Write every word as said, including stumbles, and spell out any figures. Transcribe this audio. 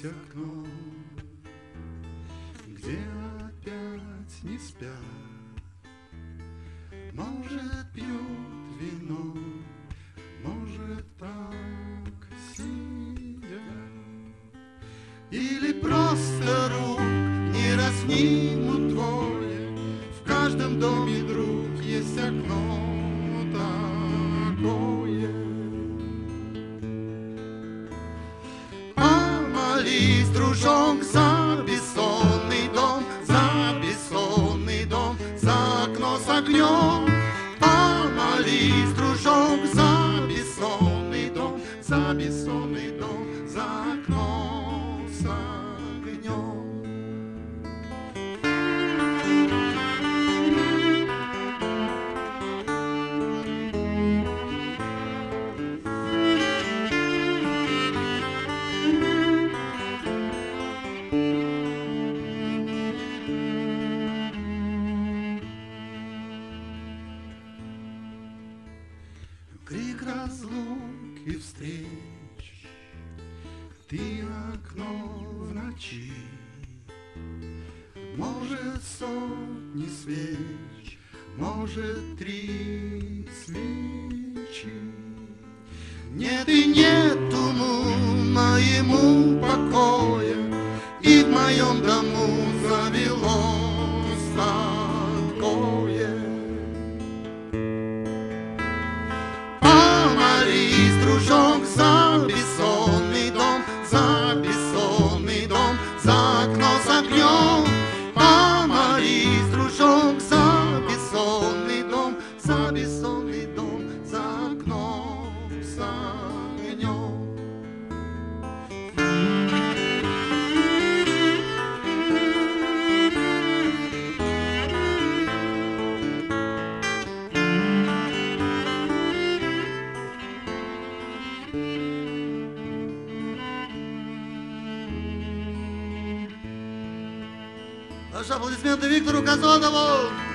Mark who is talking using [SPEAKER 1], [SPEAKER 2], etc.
[SPEAKER 1] есть окно, где опять не спят. Может, пьют вино, может, так сидят, или просто рук не разнимут двое. В каждом доме, друг, есть окно такое. Помолись, дружок, за бессонный дом, за бессонный дом, за окно с огнем. Помолись, дружок, за бессонный дом, за бессонный дом, за окно с огнем. Крик разлук и встреч, ты окно в ночи, может, сотни свеч, может, три свечи. Нет и нету моему покоя, и в моем дому завелось такое. Помолись, дружок, за бессонный дом, за бессонный дом, за окно с огнем. Помолись, дружок, за бессонный дом, за бессонный дом, за окно с огнем. Ваши аплодисменты Виктору Казонову!